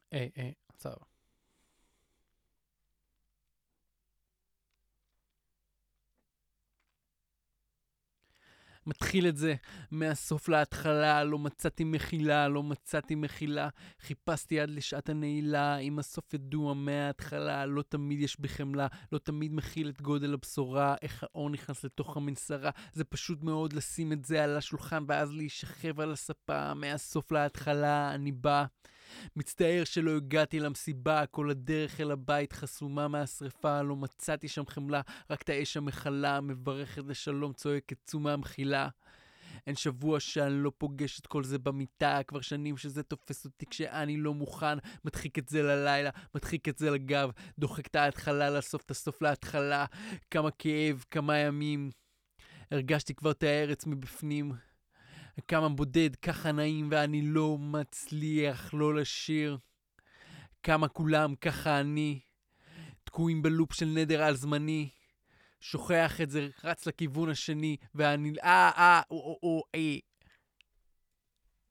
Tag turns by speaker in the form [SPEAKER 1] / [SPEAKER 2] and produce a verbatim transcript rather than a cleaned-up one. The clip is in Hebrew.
[SPEAKER 1] היי, היי, עצר. מתחיל את זה מהסוף להתחלה, לא מצאתי מחילה, לא מצאתי מחילה, חיפשתי עד לשעת הנעילה, אם הסוף ידוע מההתחלה, לא תמיד יש בחמלה, לא תמיד מכיל את גודל הבשורה, איך האור נכנס לתוך המנסרה, זה פשוט מאוד לשים את זה על השולחן ואז להישכב על הספה, מהסוף להתחלה אני בא. מצטער שלא הגעתי למסיבה, כל הדרך אל הבית חסומה מהשריפה, לא מצאתי שם חמלה, רק את האש המחלה, מברכת לשלום, צועקת צומה המחילה. אין שבוע שאני לא פוגש את כל זה במיטה, כבר שנים שזה תופס אותי כשאני לא מוכן, מדחיק את זה ללילה, מדחיק את זה לגב, דוחק את ההתחלה לסוף, את הסוף להתחלה, כמה כאב, כמה ימים, הרגשתי כבר את הארץ מבפנים. כמה בודד, ככה נעים ואני לא מצליח לא לשיר. כמה כולם, ככה אני, תקועים בלופ של נדר על זמני. שוכח את זה, רץ לכיוון השני, ואני, אה, אה, או, או, או, אה,